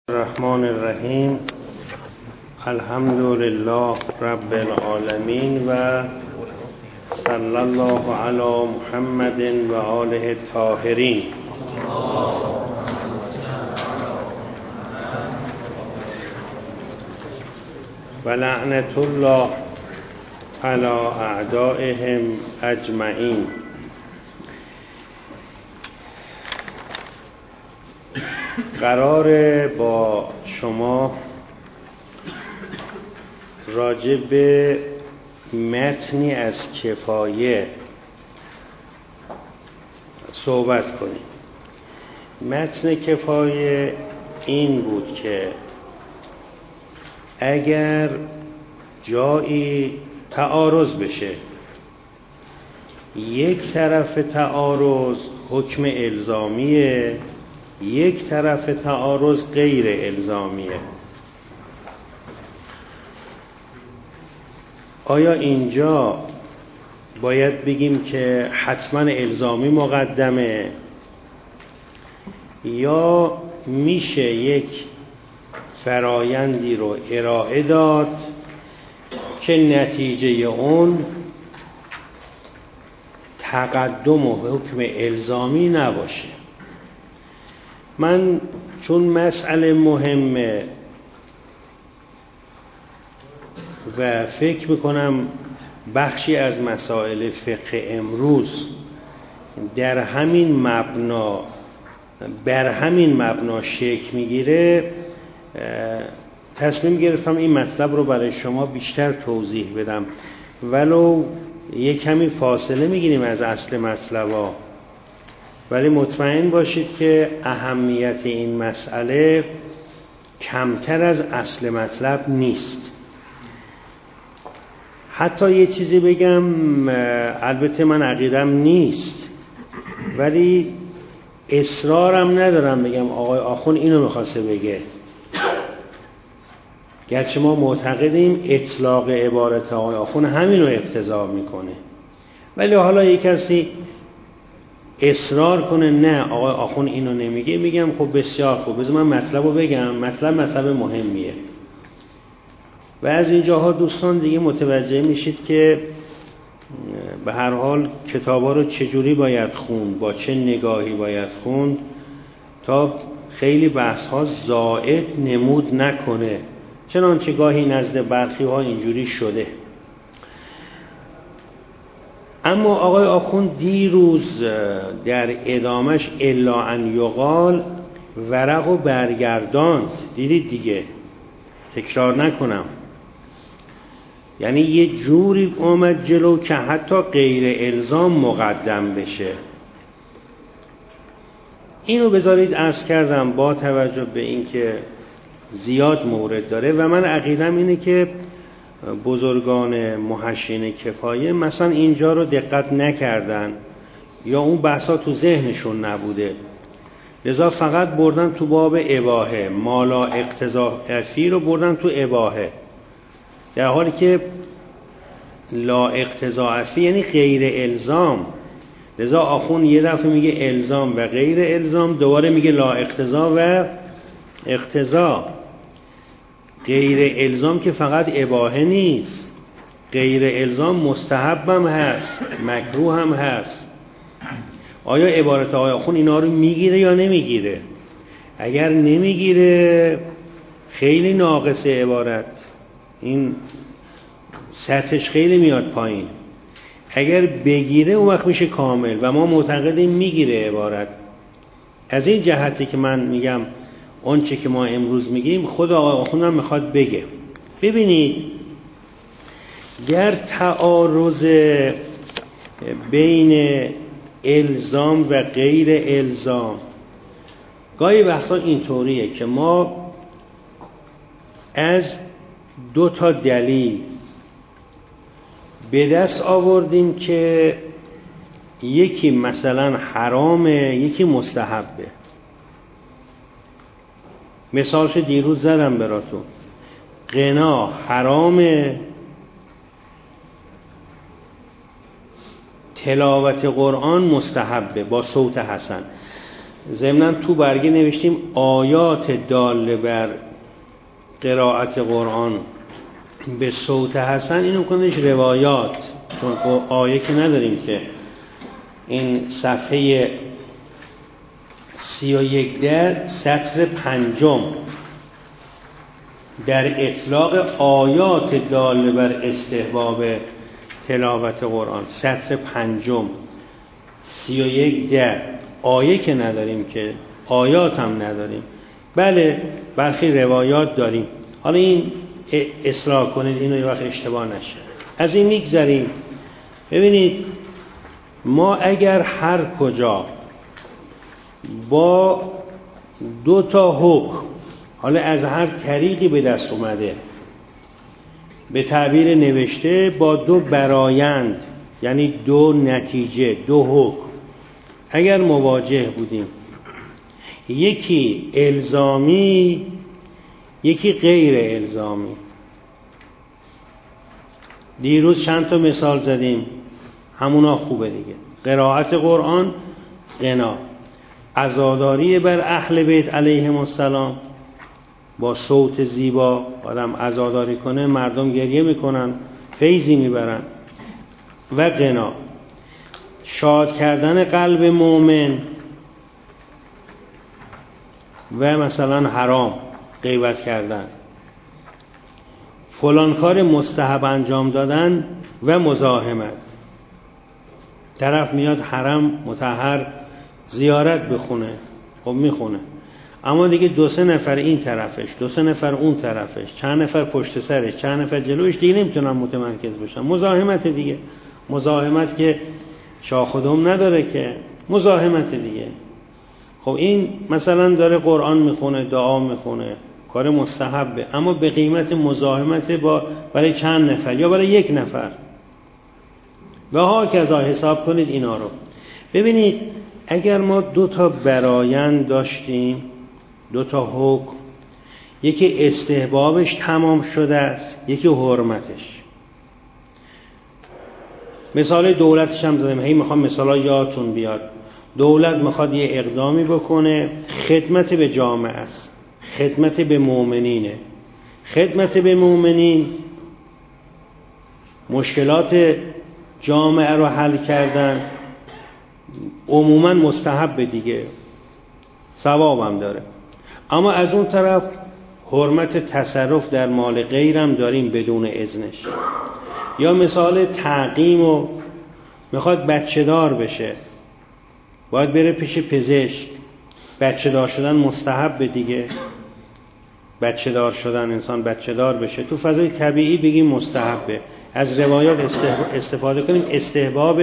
الرحمن الرحیم. الحمد لله رب العالمین و صلی الله علی محمد و آله الطاهرین. و لعنت الله علی اعدائهم اجمعین. قراره با شما راجع به متنی از کفایه صحبت کنیم. متن کفایه این بود که اگر جایی تعارض بشه، یک طرف تعارض حکم الزامیه، یک طرف تعارض غیر الزامیه، آیا اینجا باید بگیم که حتما الزامی مقدمه، یا میشه یک فرایندی رو ارائه داد که نتیجه اون تقدم و حکم الزامی نباشه؟ من چون مسئله مهمه و فکر میکنم بخشی از مسائل فقه امروز بر همین مبنا شکل میگیره، تصمیم گرفتم این مطلب رو برای شما بیشتر توضیح بدم، ولو یک کمی فاصله میگیریم از اصل مطلبا، ولی مطمئن باشید که اهمیت این مسئله کمتر از اصل مطلب نیست. حتی یه چیزی بگم، البته من عقیدم نیست ولی اصرارم ندارم بگم آقای آخوند اینو میخواسته بگه، گرچه ما معتقدیم اطلاق عبارت آقای آخوند همینو اقتضا میکنه، ولی حالا یک کسی اصرار کنه نه آقای آخوند اینو نمیگه، میگم خب بسیار خوب، بذار من مطلبو بگم. مطلب مهمیه و از اینجاها دوستان دیگه متوجه میشید که به هر حال کتابا رو چجوری باید خوند، با چه نگاهی باید خوند تا خیلی بحث ها زائد نمود نکنه، چنانچه گاهی نزد برخی ها اینجوری شده. اما آقای آخوند دیروز در ادامش الا ان یقال ورق و برگرداند، دیدید دیگه، تکرار نکنم، یعنی یه جوری اومد جلو که حتی غیر الزام مقدم بشه. اینو بذارید عرض کردم با توجه به اینکه زیاد مورد داره و من عقیدم اینه که بزرگان محشین کفایه مثلا اینجا رو دقت نکردن یا اون بحثا تو ذهنشون نبوده، لذا فقط بردن تو باب اباحه، مالا اقتضاعی رو بردن تو اباحه، در حالی که لا اقتضاعی یعنی غیر الزام. لذا آخوند یه دفعه میگه الزام و غیر الزام، دوباره میگه لا اقتضا و اقتضا. غیر الزام که فقط اباحه نیست، غیر الزام مستحب هم هست، مکروه هم هست. آیا عبارت آقای آخوند اینا رو میگیره یا نمیگیره؟ اگر نمیگیره خیلی ناقصه عبارت، این سطحش خیلی میاد پایین. اگر بگیره اون وقت میشه کامل و ما معتقدیم میگیره عبارت. از این جهتی که من میگم اون چه که ما امروز میگیم خود آقای آخوند هم میخواد بگه. ببینید، گر تعارض بین الزام و غیر الزام، گاهی وقتا اینطوریه که ما از دو تا دلیل به دست آوردیم که یکی مثلا حرامه یکی مستحبه. مثالش دیروز زدم براتون، غنا حرامه، تلاوت قرآن مستحبه با صوت حسن. ضمناً تو برگه نوشتیم آیات داله بر قرائت قرآن به صوت حسن، اینو کنش روایات، چون آیه که نداریم که. این صفحه 31 در سطر 5 در اطلاق آیات داله بر استحباب تلاوت قرآن، سطر 5 31 در آیه که نداریم که، آیات هم نداریم. بله برخی روایات داریم. حالا این اصلاح کنید، اینو یه وقت اشتباه نشه. از این میگذریم. ببینید ما اگر هر کجا با 2 حکم، حالا از هر طریقی به دست اومده، به تعبیر نوشته با 2 برایند، یعنی 2 نتیجه، 2 حکم اگر مواجه بودیم، یکی الزامی یکی غیر الزامی. دیروز چند تا مثال زدیم، همونا خوبه دیگه. قرائت قرآن غنا، عزاداری بر اهل بیت علیهم السلام، با صوت زیبا آدم عزاداری کنه، مردم گریه میکنن، فیضی میبرن. و غنا، شاد کردن قلب مؤمن. و مثلا حرام، غیبت کردن، فلان کار مستحب انجام دادن و مزاحمت. طرف میاد حرم مطهر زیارت بخونه، خب میخونه، اما دیگه 2-3 نفر این طرفش، 2-3 نفر اون طرفش، چند نفر پشت سرش، چند نفر جلوش، دیگه نمیتونن متمرکز بشن. مزاحمت دیگه، مزاحمت که شاخ و دم نداره که، مزاحمت دیگه. خب این مثلا داره قرآن میخونه، دعا میخونه، کار مستحبه، اما به قیمت مزاحمت برای چند نفر یا برای 1 نفر. و ها کذا حساب کنید اینا رو. ببینید اگر ما 2 برایند داشتیم، 2 حکم، یکی استحبابش تمام شده است، یکی حرمتش. مثال دولتش هم زدیم، هی میخوام مثالا یادتون بیاد. دولت میخواد یه اقدامی بکنه، خدمت به جامعه است، خدمت به مؤمنینه. خدمت به مؤمنین، مشکلات جامعه رو حل کردن، عموما مستحب دیگه، ثواب هم داره. اما از اون طرف حرمت تصرف در مال غیرم داریم بدون اذنش. یا مثال تعقیم، و میخواد بچه دار بشه، باید بره پیش پزشک. بچه دار شدن مستحب دیگه، بچه دار شدن، انسان بچه دار بشه، تو فضای طبیعی بگیم مستحبه. از روایات استفاده کنیم، استحباب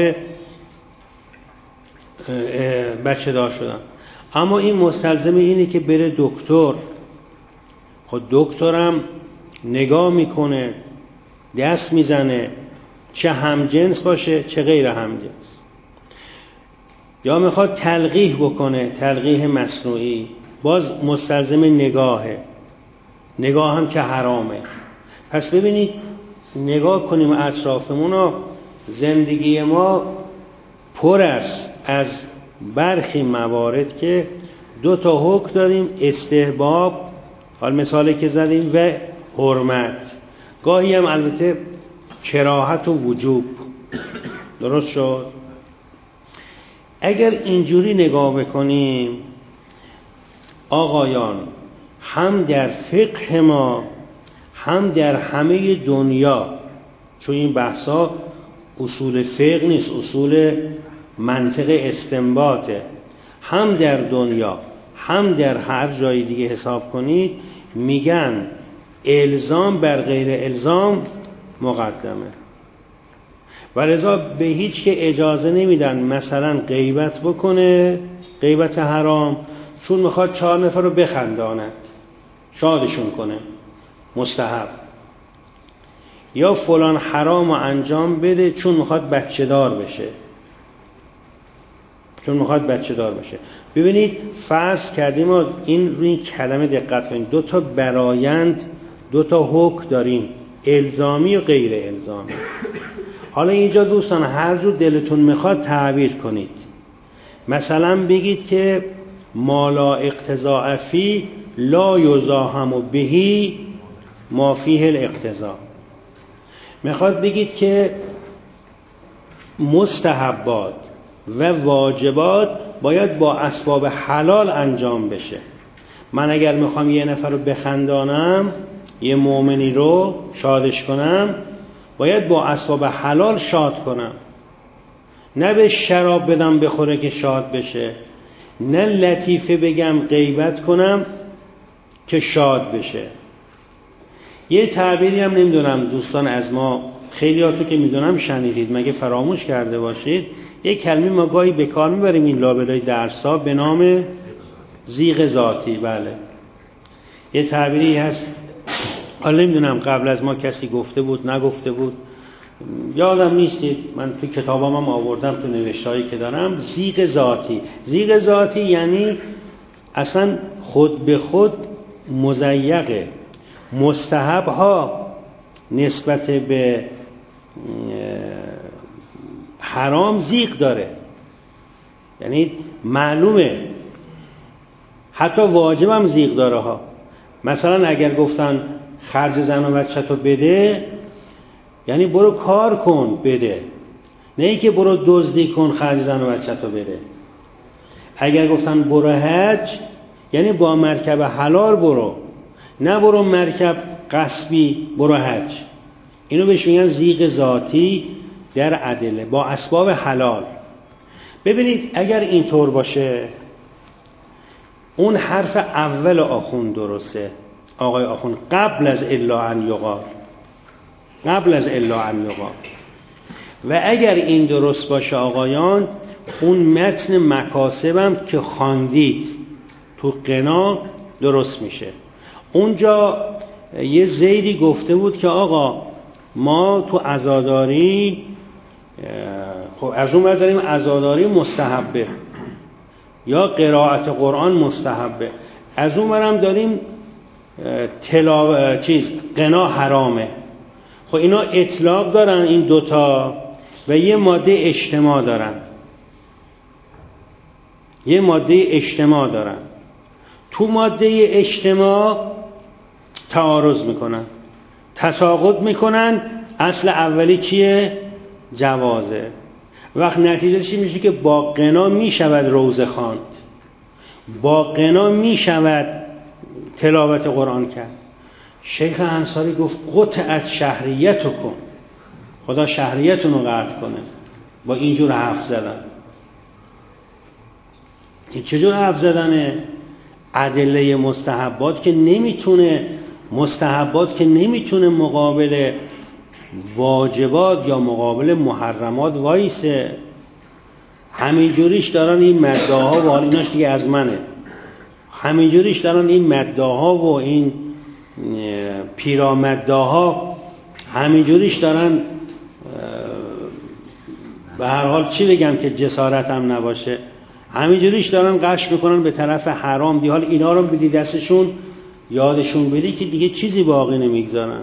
بچه دار شدن. اما این مستلزم اینه که بره دکتر. خود دکترم نگاه میکنه، دست میزنه، چه همجنس باشه چه غیر همجنس. یا میخواد تلقیح بکنه، تلقیح مصنوعی، باز مستلزم نگاهه، نگاه هم که حرامه. پس ببینید نگاه کنیم اطرافمون رو، زندگی ما پر است از برخی موارد که 2 حکم داریم، استحباب، حال مثالی که زدیم، و حرمت. گاهی هم البته کراهت و وجوب. درست شد؟ اگر اینجوری نگاه بکنیم آقایان، هم در فقه ما هم در همه دنیا، چون این بحثا اصول فقه نیست، اصول منطق استنباطه، هم در دنیا هم در هر جای دیگه حساب کنید، میگن الزام بر غیر الزام مقدمه. و لذا به هیچ که اجازه نمیدن مثلا غیبت بکنه، غیبت حرام، چون میخواد 4 نفر رو بخنداند، شادشون کنه، مستحب. یا فلان حرام رو انجام بده چون میخواد بچه دار بشه، چون میخواد بچه دار بشه. ببینید فرض کردیم ما این روی این کلمه دقت کنید، 2 برایند، 2 حکم داریم، الزامی و غیر الزامی. حالا اینجا دوستان هر جور دلتون میخواد تعبیر کنید. مثلا بگید که ما لا اقتضاء فی لا یزاحم بهی ما فیه الاقتضاء. میخواد بگید که مستحبات و واجبات باید با اسباب حلال انجام بشه. من اگر میخوام یه نفر رو بخندانم، یه مؤمنی رو شادش کنم، باید با اسباب حلال شاد کنم، نه به شراب بدم بخوره که شاد بشه، نه لطیفه بگم غیبت کنم که شاد بشه. یه تعبیری هم نمیدونم دوستان از ما خیلیاتو که میدونم شنیدید، مگه فراموش کرده باشید، یه کلمه ما گاهی به کار میبریم این لابلای درس‌ها به نام زیغ ذاتی. بله، یه تعبیری هست، حالا نمیدونم قبل از ما کسی گفته بود نگفته بود، یادم نیستید، من تو کتابام هم آوردم تو نوشته‌هایی که دارم. زیغ ذاتی. زیغ ذاتی یعنی اصلا خود به خود مضیقه. مستحب ها نسبت به حرام زیغ داره، یعنی معلومه. حتی واجب هم زیغ داره ها. مثلا اگر گفتن خرج زن و بچه تو بده، یعنی برو کار کن بده، نه ای که برو دزدی کن خرج زن و بچه تو بده. اگر گفتن برو حج، یعنی با مرکب حلال برو، نه برو مرکب غصبی برو حج. اینو بهش میگن زیغ ذاتی در ادله، با اسباب حلال. ببینید اگر اینطور باشه، اون حرف اول آخوند درسته، آقای آخوند، قبل از الا ان یقال، قبل از الا ان یقال. و اگر این درست باشه آقایان، اون متن مکاسبم که خواندید تو غنا درست میشه. اونجا یه زیدی گفته بود که آقا ما تو عزاداری، خب از اون داریم عزاداری مستحبه یا قرائت قرآن مستحبه، از اون برم داریم غنا حرامه. خب اینا اطلاق دارن این دوتا و یه ماده اجتماع دارن، یه ماده اجتماع دارن. تو ماده اجتماع تعارض میکنن، تساقط میکنن. اصل اولی چیه؟ جوازه. وقت نتیجه چی میشه؟ که با غنا میشود روزه خواند، با غنا میشود تلاوت قرآن کرد. شیخ انصاری گفت قطعت شهریتو کن، خدا شهریتون رو قطع کنه با اینجور حرف زدن. این چجور حرف زدنه؟ ادله مستحبات که نمیتونه مقابل واجبات یا مقابل محرمات وایسه. همینجوریش دارن این مدعاها و حال ایناش دیگه از منه، همینجوریش دارن این مدعاها و این پیرامدعاها، همینجوریش دارن. به هر حال چی بگم که جسارتم نباشه، همینجوریش دارن قش میکنن به طرف حرام. دی حال اینا رو بدی دستشون، یادشون بدی که دیگه چیزی باقی نمیگذارن.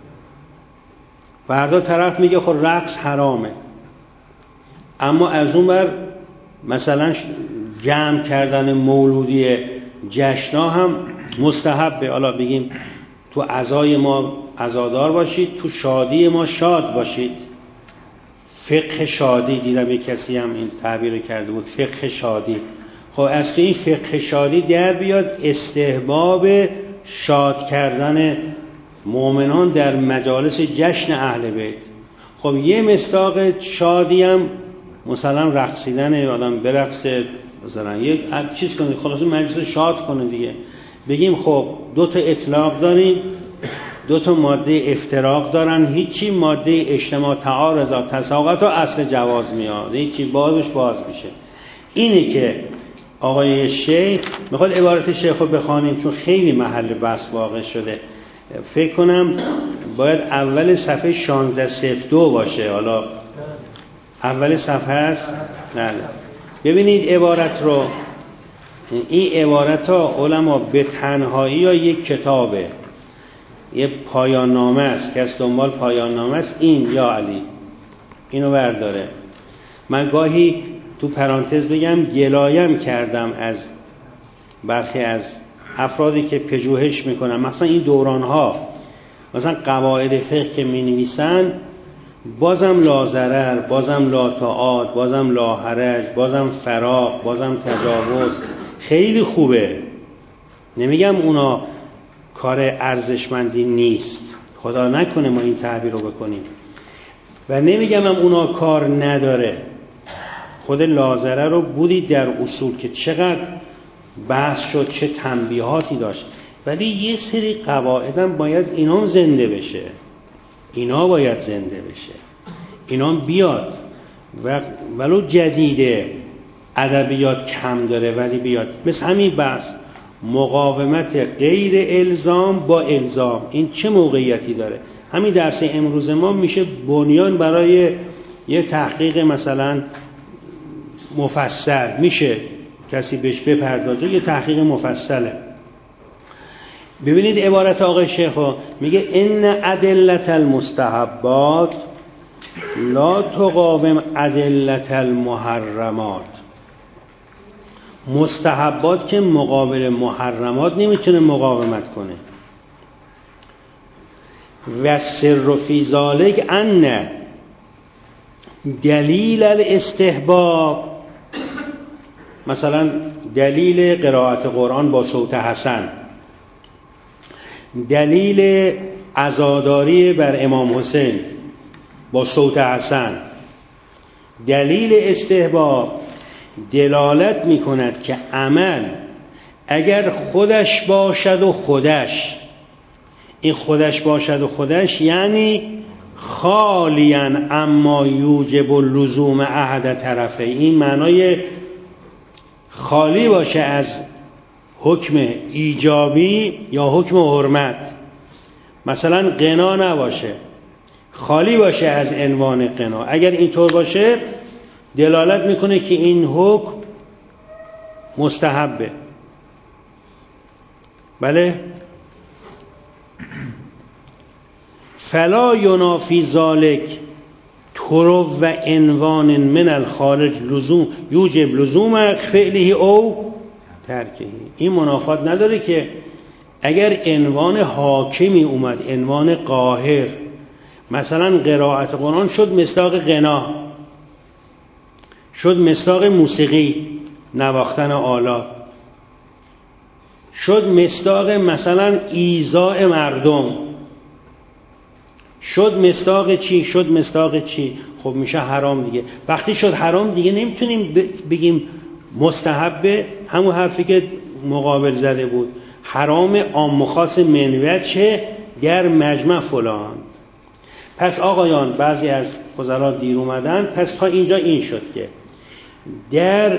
فردا طرف میگه خب رقص حرامه، اما از اون بر مثلا جمع کردن مولودی جشنا هم مستحبه. حالا بگیم تو عزای ما عزادار باشید، تو شادی ما شاد باشید. فقه شادی، دیدم یک کسی هم این تعبیر کرده بود، فقه شادی. خب از این فقه شادی در بیاد استحباب شاد کردن مؤمنان در مجالس جشن اهل بیت. خب یه مصداق شادی هم مثلا رقصیدن، آدم برقصه، مثلا یک چیز کنه، خلاص مجلس شاد کنه دیگه. بگیم خب دو تا اطلاق داریم، دو تا ماده افتراق دارن، هیچی ماده اجتماع تعارضات تساقط و اصل جواز میاد، هیچی بازش باز میشه. اینه که آقای شیخ میخواد عبارت شیخ رو بخوانیم چون خیلی محل بحث واقع شده. فکر کنم باید اول صفحه 1602 باشه. حالا اول صفحه است. نه ببینید عبارت رو، این عبارت ها علما به تنهایی یا یک کتابه، یه پایان نامه است که از دنبال پایان نامه است. این یا علی اینو برداره. من گاهی تو پرانتز بگم گلایم کردم از برخی از افرادی که پژوهش میکنن، مثلا این دورانها، مثلا قواعد فقه که مینویسن، بازم لا ضرر، بازم لا تعاد، بازم لا حرج، بازم فراق، بازم تجاوز، خیلی خوبه. نمیگم اونا کار ارزشمندی نیست، خدا نکنه ما این تعبیر رو بکنیم، و نمیگم هم اونا کار نداره. خود لا ضرر رو بودید در اصول که چقدر بحث شد، چه تنبیهاتی داشت، ولی یه سری قواعدم باید اینا زنده بشه، اینا باید زنده بشه، اینا بیاد و ولو جدیده، ادبیات کم داره ولی بیاد. مثل همین بحث مقاومت غیر الزام با الزام، این چه موقعیتی داره؟ همین درس امروز ما میشه بنیان برای یه تحقیق مثلا مفصل، میشه کسی بهش بپردازه، یه تحقیق مفصله. ببینید عبارت آقای شیخ میگه ان ادلة المستحبات لا تقاوم ادلة المحرمات. مستحبات که مقابل محرمات نمیتونه مقاومت کنه. و سر فی ذلک ان دلیل الاستحباب، مثلا دلیل قرائت قرآن با صوت حسن، دلیل عزاداری بر امام حسین با صوت حسن، دلیل استحباب دلالت می کند که عمل اگر خودش باشد و خودش، این خودش باشد و خودش یعنی خالیاً اما یوجب لزوم احد طرفه، این معنای خالی باشه از حکم ایجابی یا حکم حرمت، مثلا قنا نباشه، خالی باشه از عنوان قنا. اگر اینطور باشه دلالت میکنه که این حکم مستحبه. بله، فلا ینافی ذالک طرو و عنوان من الخارج لزوم یوجب لزوم فعله او ترکه. این منافات نداره که اگر عنوان حاکمی اومد، عنوان قاهر، مثلا قرائت قرآن شد مصداق غنا، شد مصداق موسیقی، نواختن آلات، شد مصداق مثلا ایذاء مردم، شد مصداق چی؟ شد مصداق چی؟ خب میشه حرام دیگه. وقتی شد حرام دیگه نمیتونیم بگیم مستحبه، همون حرفی که مقابل زده بود، حرام عام و خاص من وجه در مجمع فلان. پس آقایان، بعضی از وزرا دیر اومدن، پس تا اینجا این شد که در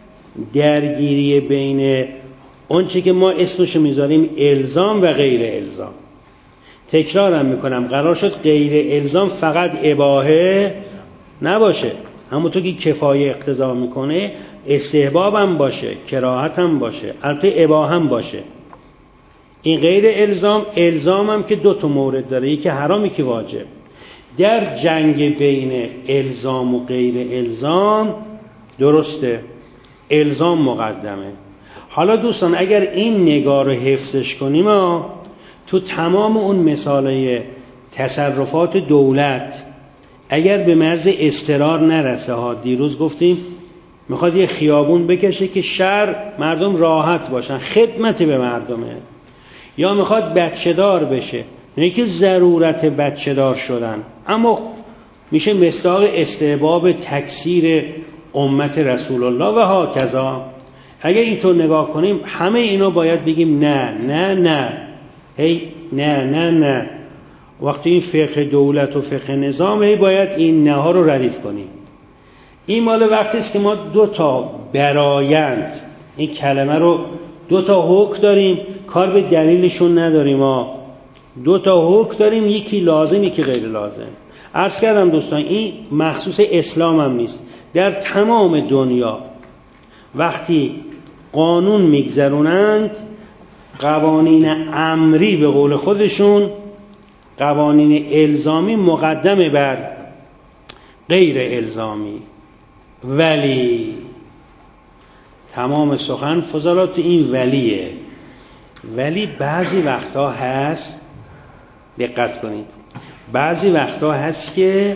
درگیری بین اونچه که ما اسمشو میذاریم الزام و غیر الزام، تکرارم میکنم، قرار شد غیر الزام فقط اباحه نباشه، همونطور که کفایه اقتضا میکنه استحباب هم باشه، کراهت هم باشه، البته اباحه هم باشه. این غیر الزام، الزام هم که دو تا مورد داره، یکی حرام یکی واجب. در جنگ بین الزام و غیر الزام درسته الزام مقدمه. حالا دوستان اگر این نگاه رو حفظش کنیم، تو تمام اون مثاله تصرفات دولت اگر به مرز اضطرار نرسه ها، دیروز گفتیم میخواد یه خیابون بکشه که شهر مردم راحت باشن، خدمت به مردمه، یا میخواد بچه دار بشه، نه که ضرورت بچه دار شدن، اما میشه مصداق استحباب تکثیر امت رسول الله و هاکذا. اگر اینطور نگاه کنیم همه اینا باید بگیم نه نه نه، هی نه نه نه. وقتی این فقه دولت و فقه نظام، هی باید این نه ها رو ردیف کنیم. این مال وقتی است که ما دو تا برایند، این کلمه رو دو تا حکم داریم، کار به دلیلشون نداریم، ما دو تا حکم داریم، یکی لازم یکی غیر لازم. عرض کردم دوستان این مخصوص اسلام هم نیست، در تمام دنیا وقتی قانون میگذرونند، قوانین امری به قول خودشون، قوانین الزامی مقدمه بر غیر الزامی. ولی تمام سخن فضلات این ولیه. ولی بعضی وقتا هست، دقت کنید، بعضی وقتا هست که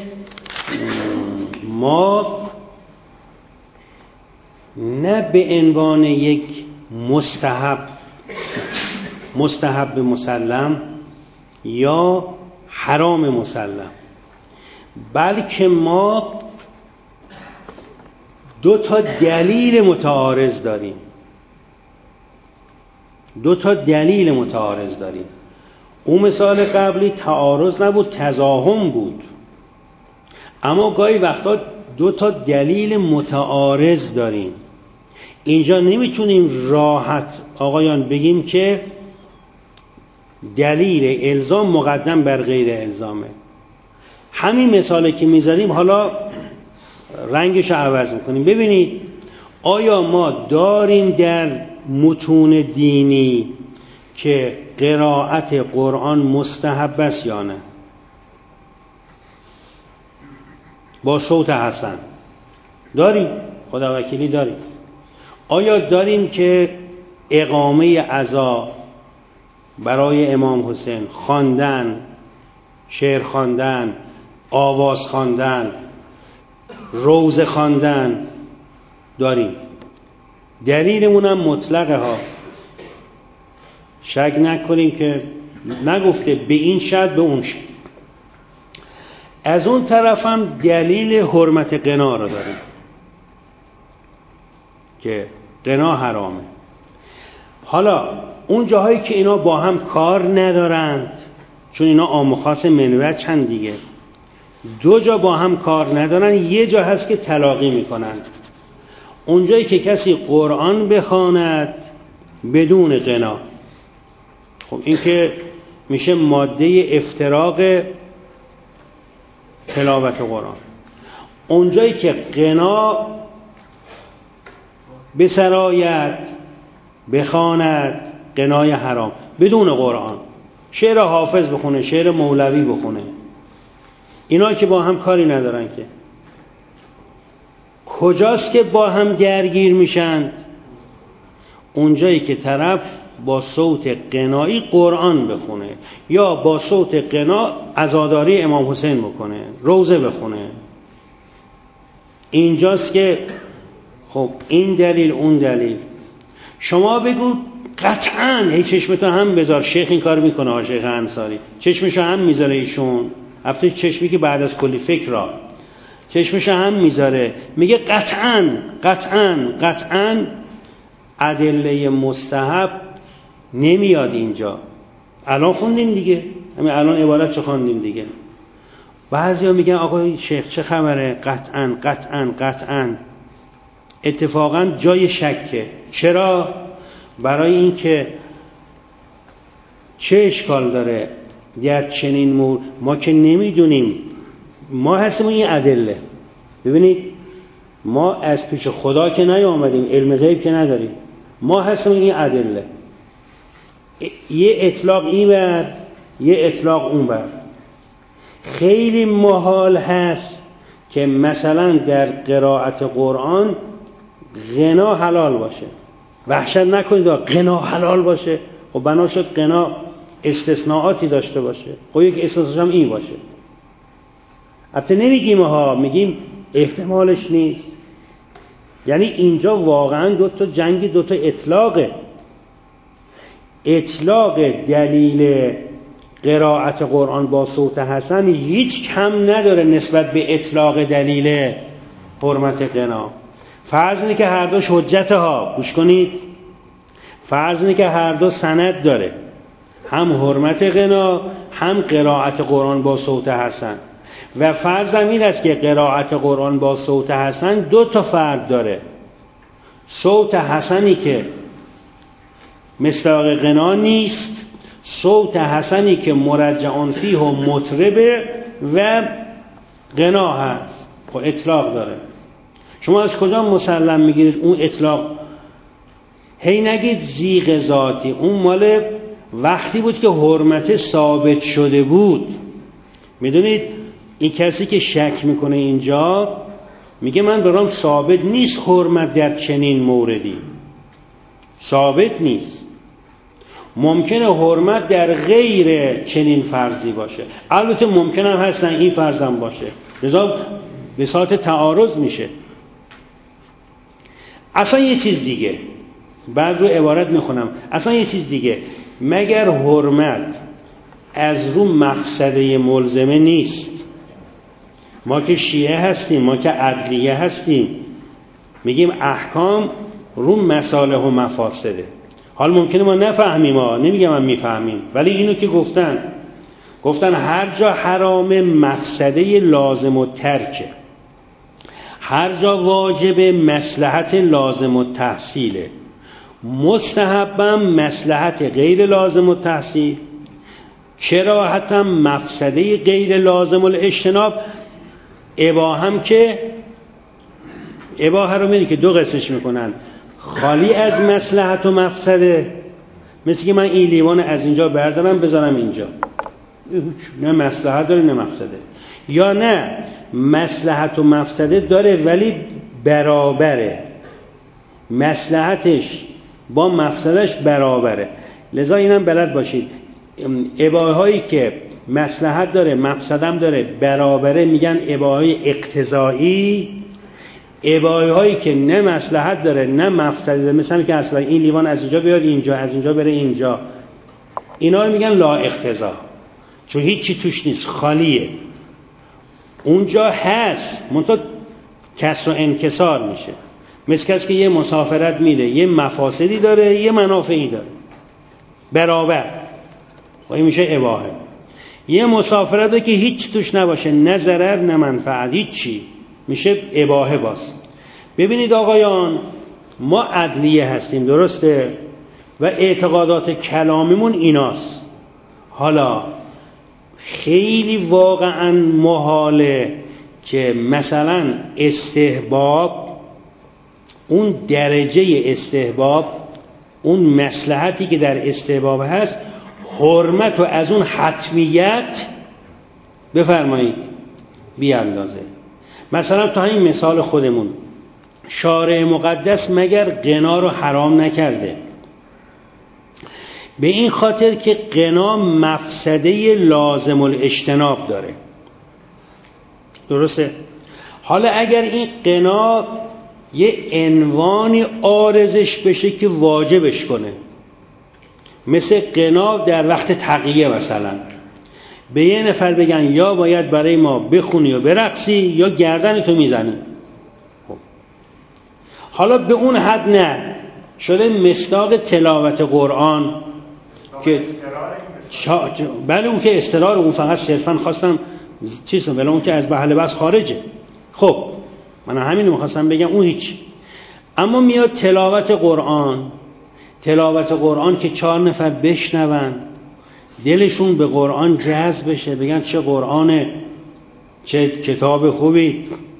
ما نه به عنوان یک مستحب مسلم یا حرام مسلم، بلکه ما دو تا دلیل متعارض داریم. اون مثال قبلی تعارض نبود، تزاحم بود، اما گاهی وقتا دو تا دلیل متعارض داریم. اینجا نمیتونیم راحت آقایان بگیم که دلیل الزام مقدم بر غیر الزامه. همین مثالی که میذاریم حالا رنگش رو عوض میکنیم. ببینید آیا ما داریم در متون دینی که قرائت قرآن مستحب است یا نه؟ با صوت حسن داریم، خدا وکیلی داریم. آیا داریم که اقامه عزا برای امام حسین، خواندن، شعر خواندن، آواز خواندن، روزه خواندن داریم؟ دلیلمون هم مطلقه ها، شک نکنیم که نگفته به این شرط به اون شرط. از اون طرف هم دلیل حرمت غنا رو داریم که غنا حرامه. حالا اون جاهایی که اینا با هم کار ندارند، چون اینا عام و خاص منوع چند دیگه، دو جا با هم کار ندارن، یه جا هست که تلاقی میکنند. اونجایی که کسی قرآن بخواند بدون غنا، خب این که میشه ماده افتراق تلاوت قرآن. اونجایی که غنا بسرایت بخواند، غنای حرام بدون قرآن، شعر حافظ بخونه، شعر مولوی بخونه، اینا که با هم کاری ندارن که. کجاست که با هم درگیر میشن؟ اونجایی که طرف با صوت غنایی قرآن بخونه یا با صوت غنا عزاداری امام حسین بکنه، روزه بخونه. اینجاست که خب این دلیل اون دلیل. شما بگو قطعاً هی چشمتو هم بذار، شیخ این کار میکنه ها، شیخ انصاری چشمشو هم میذاره، ایشون البته چشمی که بعد از کلی فکر را چشمشو هم میذاره، میگه قطعاً ادله مستحب نمیاد اینجا. الان خوندیم دیگه، همین الان عبارت چه خوندیم دیگه. بعضیا میگن آقا شیخ چه خبره؟ قطعاً اتفاقاً جای شکه. چرا؟ برای این که چه اشکال داره در چنین ما که نمیدونیم، ما هستیم این ادله. ببینید ما از پیش خدا که نیامدیم، علم غیب که نداریم، ما هستیم این ادله. یه اطلاق این بر، یه اطلاق اون بر. خیلی محال هست که مثلا در قرائت قرآن غنا حلال باشه. وحشت نکنید غنا حلال باشه، خب بنا شد غنا استثناءاتی داشته باشه، خب یک استثناءش هم این باشه. البته نمیگیم ها، میگیم احتمالش نیست. یعنی اینجا واقعا دو تا اطلاقه. اطلاق دلیل قرائت قرآن با صوت حسن هیچ کم نداره نسبت به اطلاق دلیل حرمت غنا. فرض اینه که هر دوش حجت ها، گوش کنید، فرض اینه که هر دو سند داره، هم حرمت غنا هم قرائت قرآن با صوت حسن. و فرض این است که قرائت قرآن با صوت حسن دو تا فرد داره. صوت حسنی که مصداق غنا نیست، صوت حسنی که مرجعان فیه و مطربه و غنا هست، خب اطلاق داره. شما از کجا مسلم میگیرید اون اطلاق؟ هی نگید زیغ ذاتی، اون مال وقتی بود که حرمت ثابت شده بود. میدونید این کسی که شک میکنه اینجا میگه من برام ثابت نیست حرمت در چنین موردی، ثابت نیست. ممکنه حرمت در غیر چنین فرضی باشه، البته ممکنه هم هستن این فرضم باشه، لذا به صورت تعارض میشه. اصلا یه چیز دیگه، بعد رو عبارت میخونم، اصلا یه چیز دیگه، مگر حرمت از رو مقصده ملزمه نیست؟ ما که شیعه هستیم، ما که عدلیه هستیم، میگیم احکام رو مصالح و مفاسده. حال ممکنه ما نفهمیم، نمیگم من میفهمیم، ولی اینو که گفتن هر جا حرام مفسده لازم و ترکه، هر جا واجب مصلحت لازم و تحصیله، مستحبم مصلحت غیر لازم و تحصیل، کراهتم مفسده غیر لازم الاجتناب. اباهم که اباحه رو میدونی که دو قسمش میکنن، خالی از مصلحت و مفسده، مثل که من این لیوان از اینجا بردارم بذارم اینجا، نه مصلحت داره نه مفسده، یا نه مصلحت و مفسده داره ولی برابره، مصلحتش با مفسدش برابره. لذا اینم بلد باشید، اباحه هایی که مصلحت داره مفسدم داره برابره میگن اباحه اقتضایی. اباحه هایی که نه مصلحت داره نه مفسد داره، مثلا که اصلا این لیوان از اینجا بیاد اینجا، از اینجا بره اینجا، اینا میگن لا اقتضا، چون هیچی توش نیست، خالیه. اونجا هست منتها کسر و انکسار میشه، مثل کسی که یه مسافرت میره، یه مفاسدی داره یه منافعی داره برابر، و این میشه اباحه. یه مسافرت که هیچ توش نباشه، نه ضرر نه منفعت، هیچی، میشه اباحه باز. ببینید آقایان، ما عدلیه هستیم، درسته؟ و اعتقادات کلامیمون ایناست. حالا خیلی واقعا محاله که مثلا استحباب، اون درجه استحباب، اون مصلحتی که در استحباب هست، حرمت و از اون حتمیت بفرمایید بیاندازه. مثلا تا این مثال خودمون، شارع مقدس مگر غنا رو حرام نکرده؟ به این خاطر که غنا مفسده لازم الاجتناب داره، درسته؟ حالا اگر این غنا یه عنوانی عارضش بشه که واجبش کنه، مثل غنا در وقت تقیه، مثلا به یه نفر بگن یا باید برای ما بخونی و برقصی یا گردن تو میزنی، حالا به اون حد نه، شده مصداق تلاوت قرآن که بله اون که استرار، اون فقط صرفا خواستم چیزم، بله اون که از محل بس خارجه. خب من همین میخواستم بگم، اون هیچ. اما میاد تلاوت قرآن که 4 نفر بشنون، دلشون به قرآن جذب بشه، بگن چه قرآنه، چه کتاب خوبی.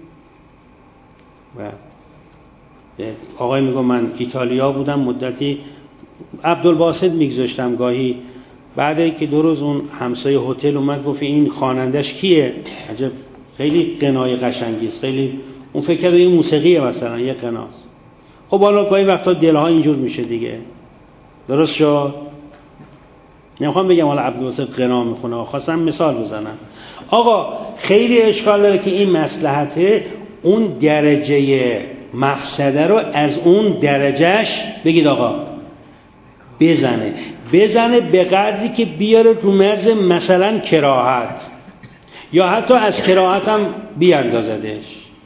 و آقای میگم من ایتالیا بودم مدتی، عبدالباسط میگذاشتم گاهی، بعد که 2 روز اون همسایه هتل اومد گفت این خوانندش کیه؟ عجب خیلی غنای قشنگی است، خیلی اون فکر کرد این موسیقیه، مثلا یه غناست. خب حالا گاهی وقتا دلها اینجور میشه دیگه، درست شد؟ نمیخوام بگم حالا عبدالباسط غنا میخونه، خواستم مثال بزنم. آقا خیلی اشکال داره که این مصلحته اون درجه مفسده رو از اون درجهش بگید آقا بزنه به قدری که بیاره تو مرز مثلا کراهت، یا حتی از کراهت هم بیاندازدش.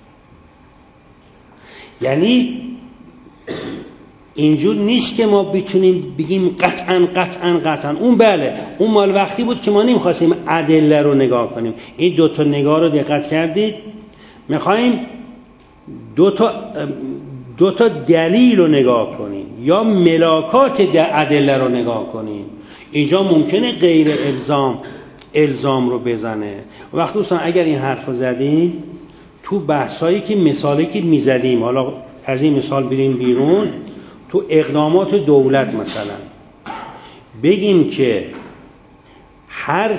یعنی اینجور نیست که ما بتونیم بگیم قطعاً اون بله اون مال وقتی بود که ما نمیخواستیم ادله رو نگاه کنیم. این 2 تا نگاه رو دقت کردید؟ میخوایم 2 تا دلیل رو نگاه کنیم یا ملاکات ادله رو نگاه کنیم. اینجا ممکنه غیر الزام رو بزنه. وقتی دوستان اگر این حرف رو زدیم تو بحثایی که مثالی که میزدیم، حالا از این مثال بریم بیرون، تو اقدامات دولت مثلا بگیم که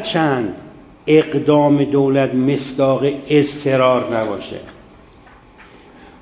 هرچند اقدام دولت مصداق اضطرار نباشه،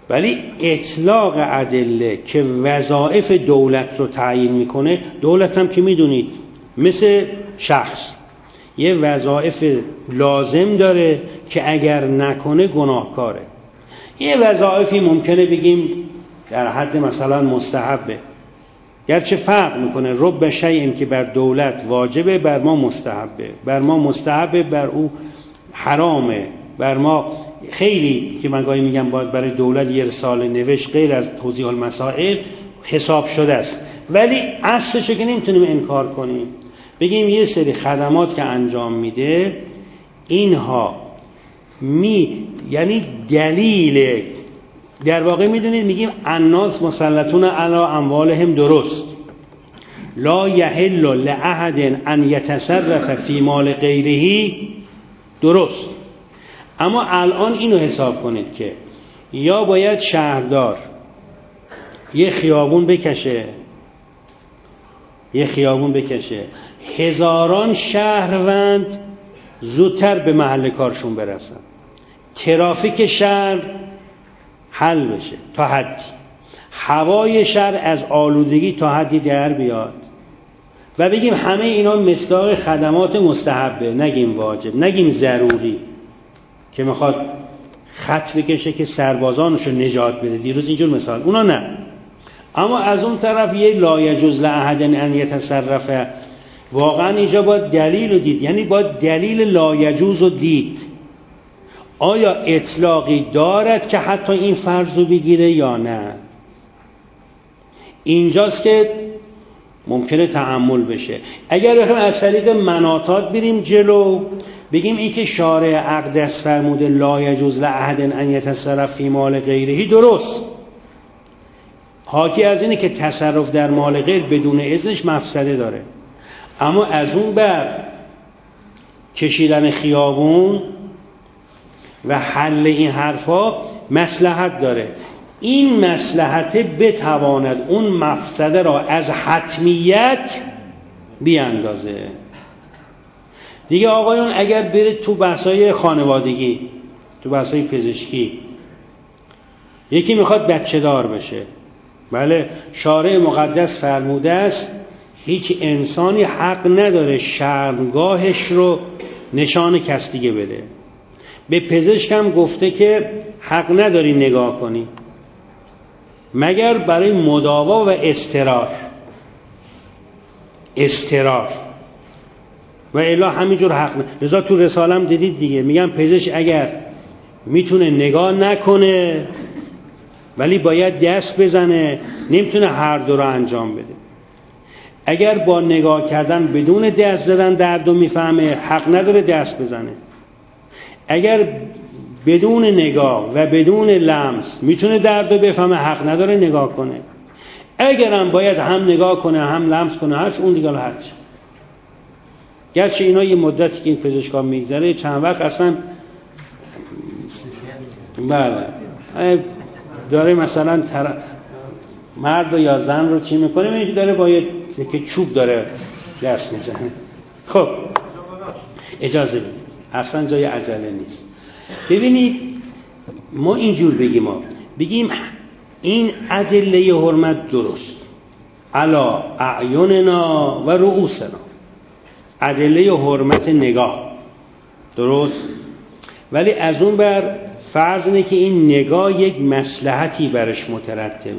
ولی اطلاق ادله که وظایف دولت رو تعیین میکنه، دولت هم که میدونید مثل شخص یه وظایف لازم داره که اگر نکنه گناهکاره. یه وظایفی ممکنه بگیم در حد مثلا مستحبه، گرچه فرق میکنه، رب شیء که بر دولت واجبه بر ما مستحبه، بر ما مستحبه بر او حرامه، بر ما خیلی که من گاهی میگم باید برای دولت یه رساله نوشت غیر از توضیح المسائل حساب شده است، ولی اصلشو که نمیتونیم انکار کنیم. بگیم یه سری خدمات که انجام میده اینها یعنی دلیل، در واقع میدونید میگیم الناس مسلطون علی اموالهم، درست، لا یحل لاحد ان یتصرف فی مال غیره، درست. اما الان اینو حساب کنید که یا باید شهردار یه خیابون بکشه، هزاران شهروند زودتر به محل کارشون برسن، ترافیک شهر حل بشه تا حدی، هوای شهر از آلودگی تا حدی در بیاد، و بگیم همه اینا مصداق خدمات مستحبه، نگیم واجب، نگیم ضروری که میخواد خط بکشه که سربازانشو نجات بده، دیروز اینجور مثال، اونا نه. اما از اون طرف یه لا یجوز لاحد ان یتصرف، واقعا اینجا باید دلیل رو دید، یعنی باید دلیل لا یجوز رو دید، آیا اطلاقی دارد که حتی این فرض رو بگیره یا نه. اینجاست که ممکنه تأمل بشه. اگر بخوایم از طریق مناطات بریم جلو، بگیم این که شارع اقدس فرموده لا یجوز لاحد ان یتصرف فی مال غیره، درست، حاکی از اینه که تصرف در مال غیر بدون اذنش مفسده داره، اما از اون بر کشیدن خیابون و حل این حرفا مصلحت داره. این مصلحت بتواند اون مفسده را از حتمیت بیاندازه. دیگه آقایون اگر برید تو بحثای خانوادگی، تو بحثای پزشکی، یکی میخواد بچه دار بشه، بله، شارع مقدس فرموده است هیچ انسانی حق نداره شرمگاهش رو نشان کس دیگه بده. به پزشک هم گفته که حق نداری نگاه کنی مگر برای مداوا و استرار و الا همینجور حق نداره. لذا تو رساله هم دیدید دیگه، میگم پزشک اگر میتونه نگاه نکنه ولی باید دست بزنه، نمیتونه هر دو رو انجام بده. اگر با نگاه کردن بدون دست زدن دردو میفهمه، حق نداره دست بزنه. اگر بدون نگاه و بدون لمس میتونه دردو بفهمه، حق نداره نگاه کنه. اگرم باید هم نگاه کنه هم لمس کنه، هرچ اون دیگه هرچ. گرچه اینا یه مدتی که این پزشکان میگذره، چند وقت اصلا بله داره مثلا مرد یا زن رو چی میکنه، اینجا داره با یه که چوب داره دست میزنه. خب اجازه بدید، اصلا جای عجله نیست. ببینید ما اینجور بگیم این ادله حرمت درست علا اعیننا و رؤوسنا، ادله حرمت نگاه درست، ولی از اون بر فرض اینه که این نگاه یک مصلحتی برش مترتبه.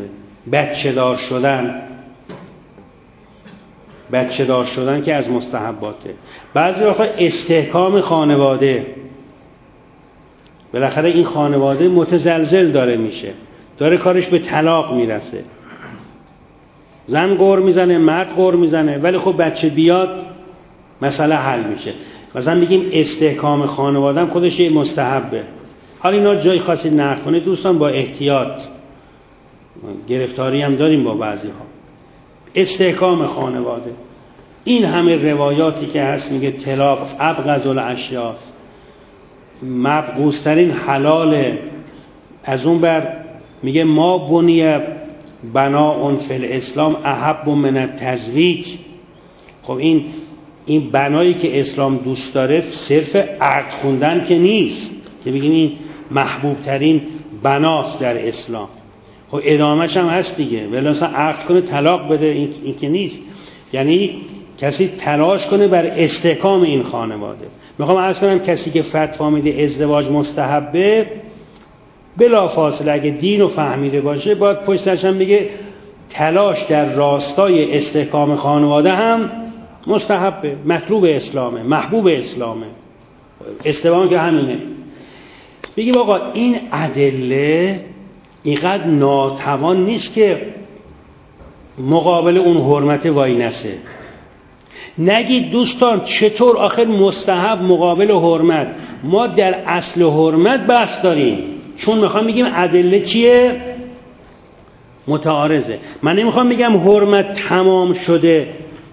بچه دار شدن که از مستحباته. بعضی وقتا استحکام خانواده، بالاخره این خانواده متزلزل داره میشه، داره کارش به طلاق میرسه، زن غر میزنه مرد غر میزنه، ولی خب بچه بیاد مسئله حل میشه. مثلا میگیم استحکام خانواده هم خودش یه مستحبه. حالا اینا جای خاصی نقد کنه دوستان، با احتیاط، گرفتاری هم داریم با بعضی ها. استحکام خانواده، این همه روایاتی که هست میگه طلاق ابغض الاشیاء، مبغوض‌ترین حلاله. از اون بر میگه ما بنی بناء فی الاسلام احب من التزویج. خب این بنایی که اسلام دوست داره صرف عقد خوندن که نیست که بگیم این محبوب ترین بناست در اسلام. خب ادامهش هم هست دیگه، ولی مثلا عقد کنه طلاق بده، این که نیست. یعنی کسی تلاش کنه بر استحکام این خانواده. میخوام عرض کنم کسی که فتوا میده ازدواج مستحبه، بلا فاصله اگه دین رو فهمیده باشه باید پشت سرش هم بگه تلاش در راستای استحکام خانواده هم مستحبه، مطلوب اسلامه، محبوب اسلامه. استحکام که همینه. بگیم آقا این ادله اینقدر ناتوان نیست که مقابل اون حرمت وای نسه. نگید دوستان چطور آخر مستحب مقابل حرمت؟ ما در اصل حرمت بحث داریم، چون میخوام بگیم ادله چیه؟ متعارضه. من نمیخوام بگم حرمت تمام شده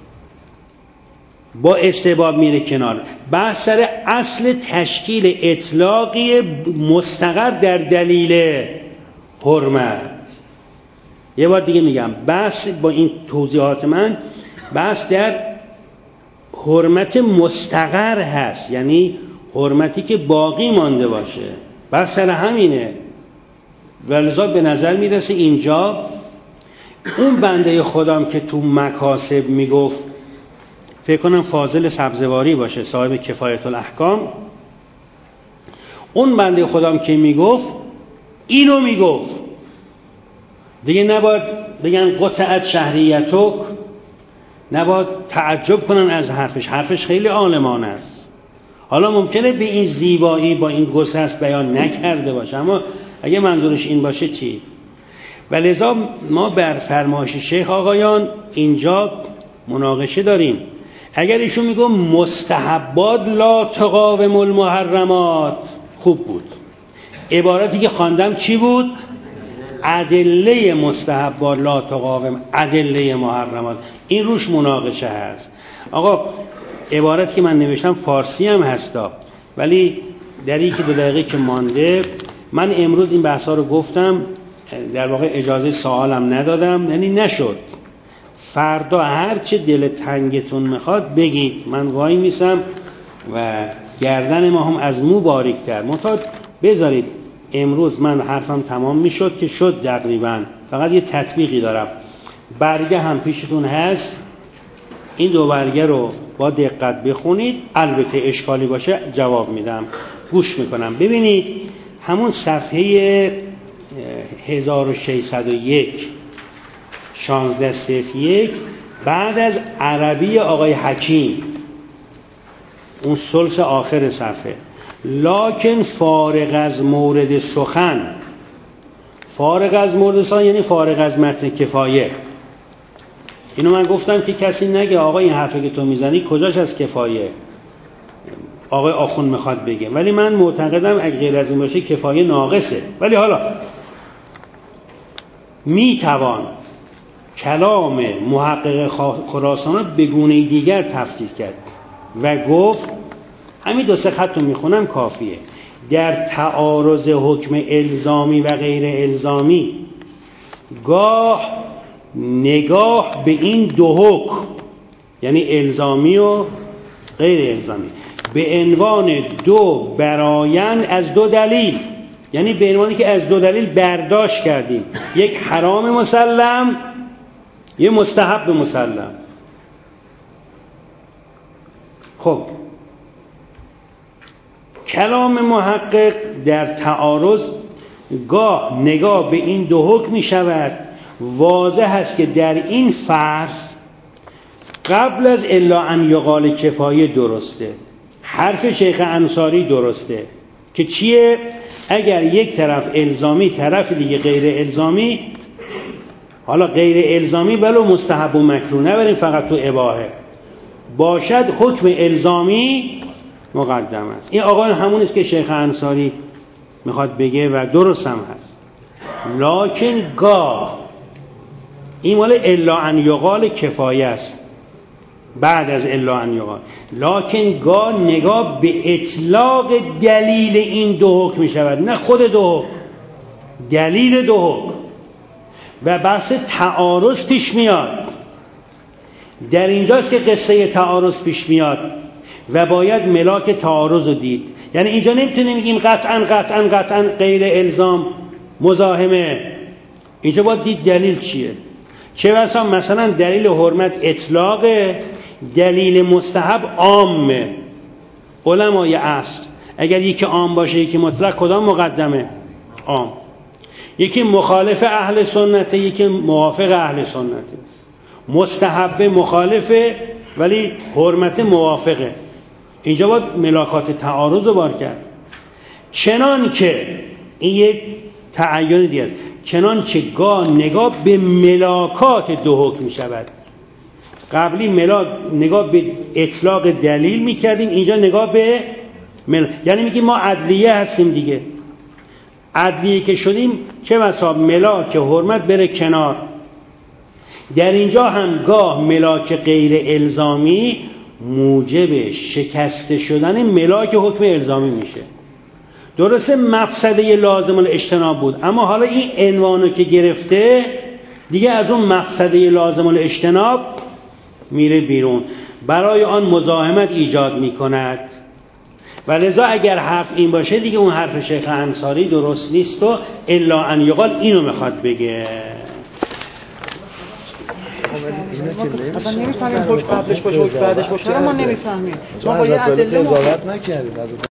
با استحباب میره کنار. بحث سر اصل تشکیل اطلاقی مستقر در دلیل حرمت. یه بار دیگه میگم بحث با این توضیحات من بحث در حرمت مستقر هست، یعنی حرمتی که باقی مانده باشه. بحث سر همینه. ولذا به نظر میرسه اینجا اون بنده خدام که تو مکاسب میگفت، فکر کنم فاضل سبزواری باشه صاحب کفایت الاحکام، اون بنده خدام که میگفت اینو میگفت دیگه، نباید بگن قطعت شهریتک، نباید تعجب کنن از حرفش. حرفش خیلی عالمانه است. حالا ممکنه به این زیبایی با این گسست بیان نکرده باشه، اما اگه منظورش این باشه چی؟ ولذا ما بر فرمایش شیخ آقایان اینجا مناقشه داریم. اگر ایشون میگه مستحبات لا تقاوم المحرمات، خوب بود. عبارتی که خواندم چی بود؟ ادله مستحبات لا تقاوم ادله محرمات. این روش مناقشه هست. آقا عبارتی که من نوشتم فارسی هم هستا، ولی در یکی دو دقیقه که مانده من امروز این بحثا رو گفتم، در واقع اجازه سوالم ندادم، یعنی نشد. فردا هر چه دل تنگتون میخواد بگید، من وای میسم و گردن ما هم از مو باریک‌تر. منتها بذارید امروز من حرفم تمام میشد که شد تقریبا، فقط یه تطبیقی دارم. برگه هم پیشتون هست، این دو برگه رو با دقت بخونید، البته اشکالی باشه جواب میدم، گوش میکنم. ببینید همون صفحه 1601 1601 بعد از عربی آقای حکیم، اون ثلث آخر صفحه، لکن فارغ از مورد سخن، فارغ از مورد سخن یعنی فارغ از متن کفایه. اینو من گفتم که کسی نگه آقا این حرفی که تو میزنی کجاش از کفایه آقای آخوند میخواد بگه، ولی من معتقدم اگه غیر از این باشه کفایه ناقصه. ولی حالا میتوان کلام محقق خراسانی به گونه دیگر تفسیر کرد و گفت، همین دو سه خط رو میخونم کافیه، در تعارض حکم الزامی و غیر الزامی گاه نگاه به این دو حکم، یعنی الزامی و غیر الزامی، به عنوان دو برآیند از دو دلیل، یعنی به عنوانی که از دو دلیل برداشت کردیم، یک حرام مسلم، یک مستحب مسلم. خب کلام محقق در تعارض گاه نگاه به این دو حکم می شود. واضح است که در این فرض قبل از الا ان یقال کفایه درسته، حرف شیخ انصاری درسته که چیه؟ اگر یک طرف الزامی طرف دیگه غیر الزامی، حالا غیر الزامی ولو مستحب و مکروه نبریم فقط تو اباحه باشد، حکم الزامی مقدم است. این آقای همون است که شیخ انصاری میخواد بگه و درست هم هست. لکن گاه، این مال الا ان یقال کفایه است، بعد از الا ان یقال، لکن گاه نگاه به اطلاق دلیل این دو حکم می شود، نه خود دو حکم، دلیل دو حکم. و بحث تعارض پیش میاد، در اینجاست که قصه تعارض پیش میاد و باید ملاک تعارض رو دید. یعنی اینجا نمیتونیم بگیم قطعا غیر الزام مزاحمه، اینجا باید دید دلیل چیه. چه بسا مثلا دلیل حرمت اطلاقه، دلیل مستحب عامه. علمای اصل اگر یکی عام باشه یکی مطلق، کدام مقدمه؟ عام. یکی مخالف اهل سنته، یکی موافق اهل سنته. مستحب مخالفه ولی حرمت موافقه. اینجا باید ملاکات تعارض رو بار کرد. چنان که این یک تعین دیگه است، چنان که نگاه به ملاکات دو حکم می شود. قبلی نگاه به اطلاق دلیل می کردیم، اینجا نگاه به یعنی میگیم ما عدلیه هستیم دیگه. عدلیه که شدیم چه بسا ملاک حرمت بره کنار. در اینجا هم گاه ملاک غیر الزامی موجب شکسته شدن ملاک حکم الزامی میشه. درسته مفسده لازم الاجتناب بود، اما حالا این عنوانو که گرفته دیگه از اون مفسده لازم الاجتناب میره بیرون، برای آن مزاحمت ایجاد میکند. و لذا اگر حرف این باشه دیگه اون حرف شیخ انصاری درست نیست و الا ان یقال اینو میخواد بگه. اصلا نمیفهمیم حکم قبلش باشه حکم بعدش باشه، ما نمیفهمیم. ما با یه ادله